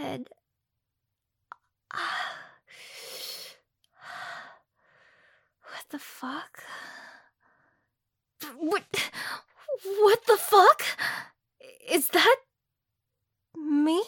bed. What the fuck? What the fuck? Is that me?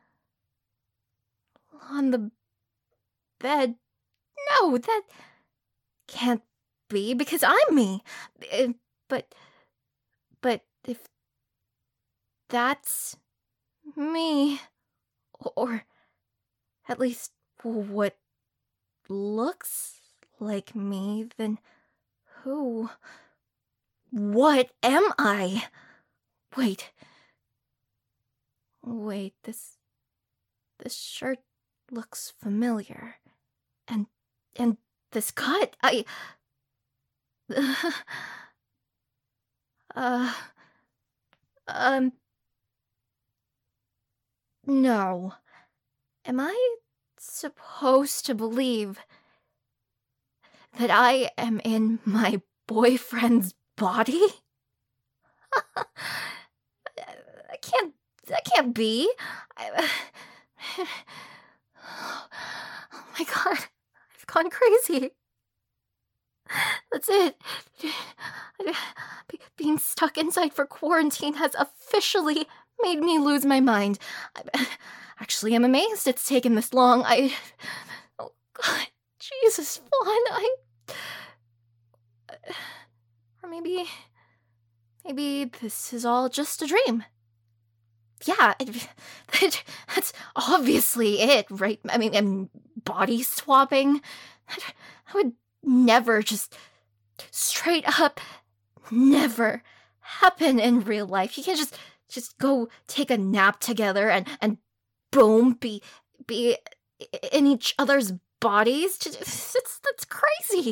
On the bed? No, that can't be, because I'm me. But if that's me, or at least what looks like me, then what am I? Wait, this shirt looks familiar. And this cut, no. Am I supposed to believe that I am in my boyfriend's body? That can't be. Oh my god, I've gone crazy. That's it. Being stuck inside for quarantine has officially made me lose my mind. Actually, I'm amazed it's taken this long. Oh god, Jesus, Fawn, or maybe this is all just a dream. Yeah, that's obviously it, right? I mean, body swapping. I would never, just straight up never happen in real life. You can't just go take a nap together and boom, be in each other's bodies. That's crazy.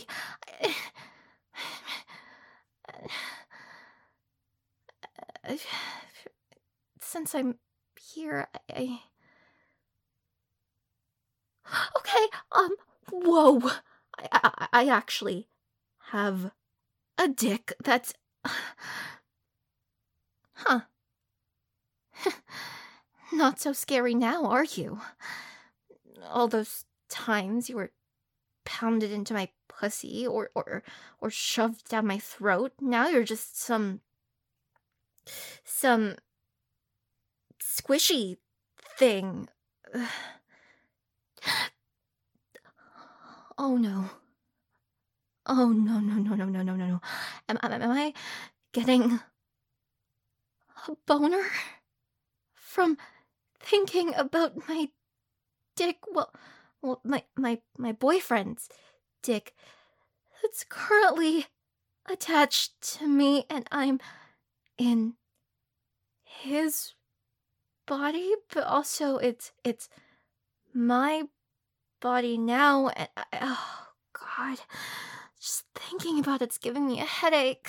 Since I'm here, okay, whoa, I actually have a dick that's, huh. Not so scary now, are you? All those times you were pounded into my pussy or shoved down my throat, now you're just some squishy thing. Oh no. Oh no. Am I getting a boner from thinking about my dick? Well, my boyfriend's dick that's currently attached to me, and I'm in his body, but also it's my body now, and oh god, just thinking about it's giving me a headache.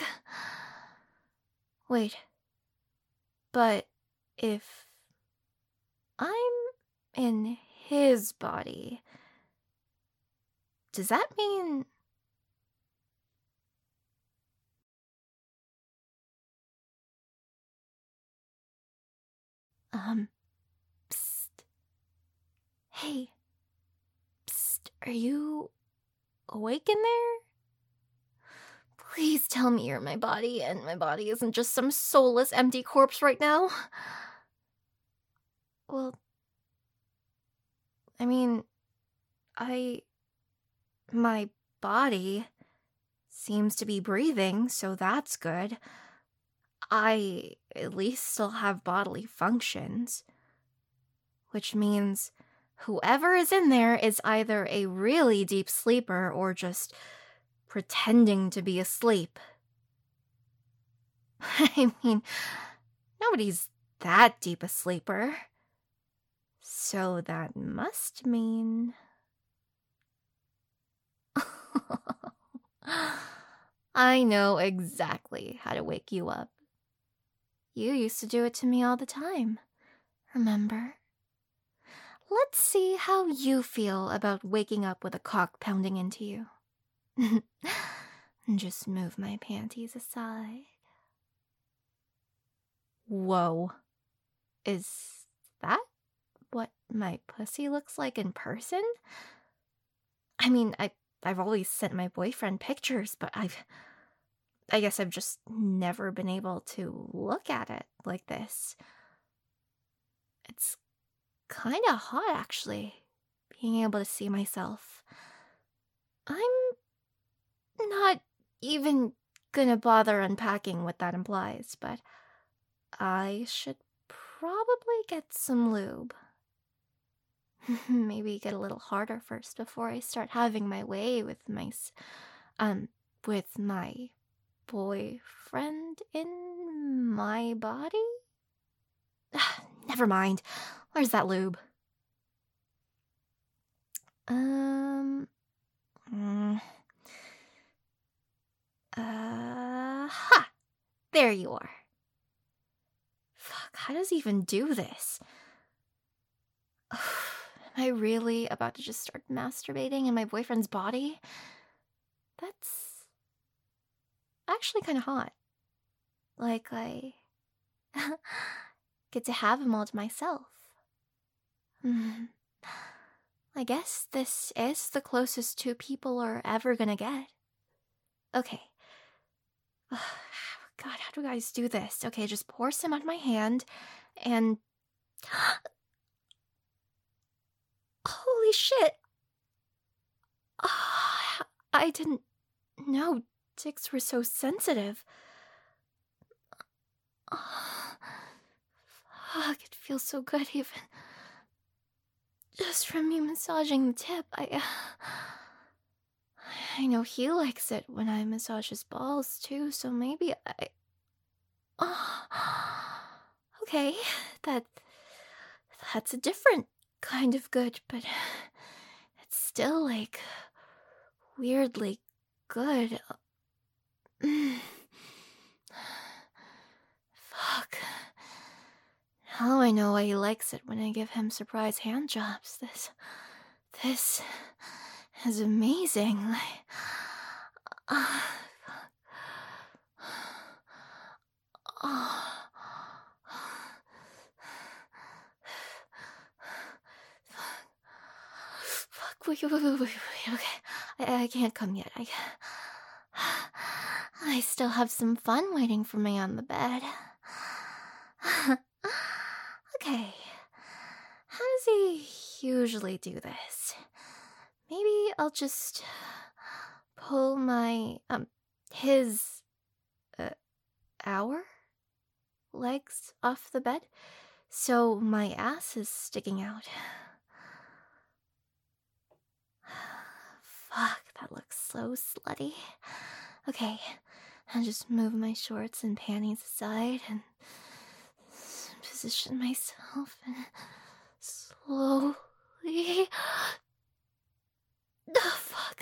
Wait, but if I'm in his body, does that mean psst. Hey. Psst. Are you awake in there? Please tell me you're my body, and my body isn't just some soulless, empty corpse right now. Well, I mean, my body seems to be breathing, so that's good. I at least still have bodily functions. Which means whoever is in there is either a really deep sleeper or just pretending to be asleep. I mean, nobody's that deep a sleeper. So that must mean... I know exactly how to wake you up. You used to do it to me all the time, remember? Let's see how you feel about waking up with a cock pounding into you. Just move my panties aside. Whoa. Is that what my pussy looks like in person? I mean, I've always sent my boyfriend pictures, but I guess I've just never been able to look at it like this. It's kind of hot, actually, being able to see myself. I'm not even gonna bother unpacking what that implies, but I should probably get some lube. Maybe get a little harder first before I start having my way with with my boyfriend in my body? Never mind. Where's that lube? Ha! There you are. Fuck, how does he even do this? Am I really about to just start masturbating in my boyfriend's body? That's actually kind of hot. Like, I get to have him all to myself. I guess this is the closest two people are ever gonna get. Okay. God, how do guys do this? Okay, just pour some on my hand, and... Holy shit! I didn't know dicks were so sensitive. Fuck, it feels so good even just from me massaging the tip. I know he likes it when I massage his balls too, so maybe okay, that's a different kind of good, but it's still like weirdly good. Fuck. Now I know why he likes it when I give him surprise hand jobs. This is amazing. Fuck. Wait. Okay. I can't come yet. I still have some fun waiting for me on the bed. Okay. How does he usually do this? Maybe I'll just pull my, our legs off the bed so my ass is sticking out. Fuck, that looks so slutty. Okay, I'll just move my shorts and panties aside and position myself and slowly... Oh, fuck.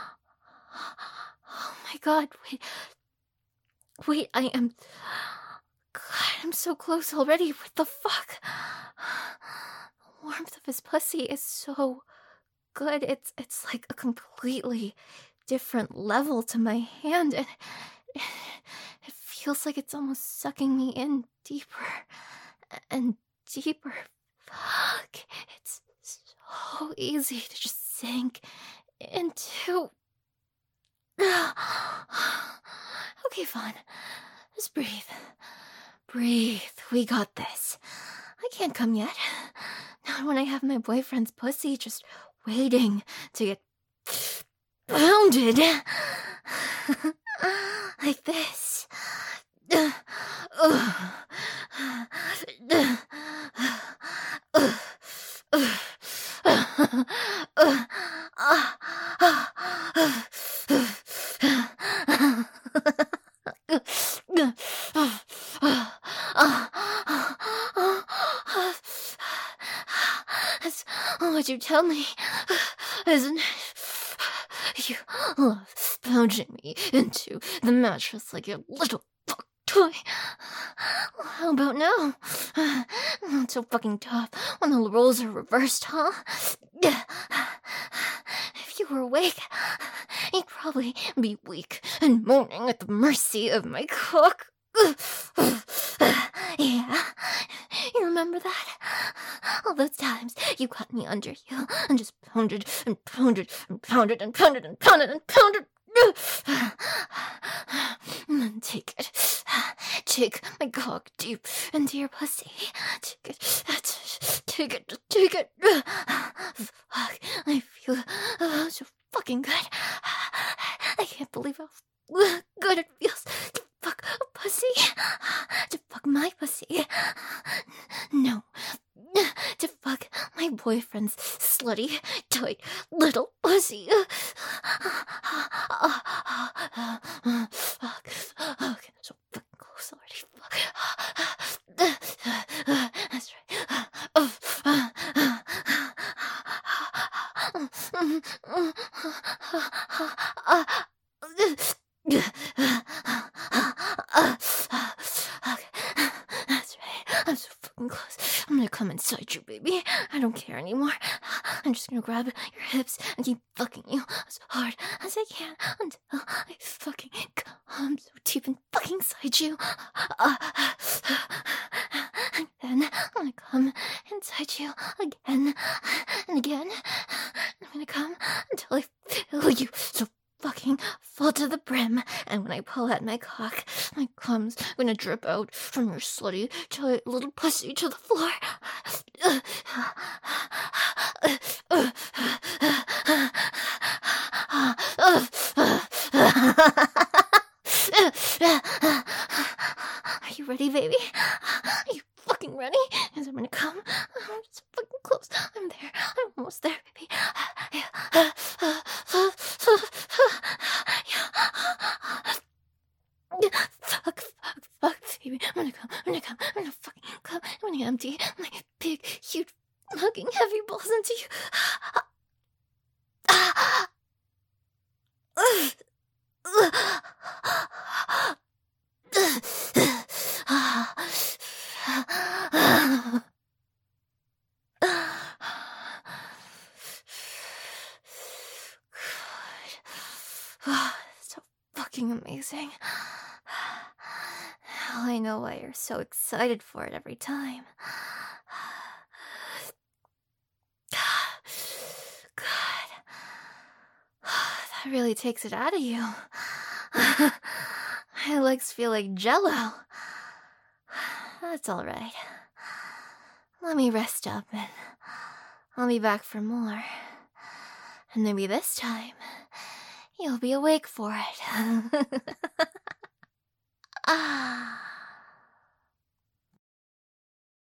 Oh my god, wait, God, I'm so close already. What the fuck? The warmth of his pussy is so good. It's like a completely different level to my hand, and it feels like it's almost sucking me in deeper and deeper. Fuck, it's so easy to just sink into... Okay, fine. Just breathe. Breathe. We got this. I can't come yet. Not when I have my boyfriend's pussy just waiting to get pounded. Like this. That's what you tell me, isn't it? You love pounding me into the mattress like a little fuck toy. Well, how about now? Not so fucking tough when the roles are reversed, huh? If you were awake, you'd probably be weak and moaning at the mercy of my cock. Yeah, you remember that? All those times you got me under you and just pounded and pounded and pounded and pounded and pounded and pounded. Take it. Take my cock deep into your pussy. Take it. Take it. Take it. Fuck. I feel so fucking good. I can't believe how good it feels to fuck a pussy. To fuck my pussy. No. To fuck my boyfriend's slutty, tight little pussy. Fuck. Okay, so fucking close already. That's right. That's right. I'm so fucking close. I'm gonna come inside you, baby. I don't care anymore. I'm just gonna grab your hips and keep fucking you as hard as I can until I fucking come so deep and fucking inside you. And then I'm gonna come inside you again and again. I'm gonna come until I fill you so fucking full to the brim, and when I pull out my cock, my cum's gonna drip out from your slutty, tight little pussy to the floor. Are you ready, baby? Are you fucking ready? Because I'm gonna come. I'm just fucking close. I'm there. I'm almost there, baby. Fuck, baby. I'm gonna fucking come. I'm gonna empty my big, huge, fucking heavy balls into you. So fucking amazing. Now I know why you're so excited for it every time. God. That really takes it out of you. My legs feel like jello. That's alright. Let me rest up and I'll be back for more. And maybe this time, you'll be awake for it.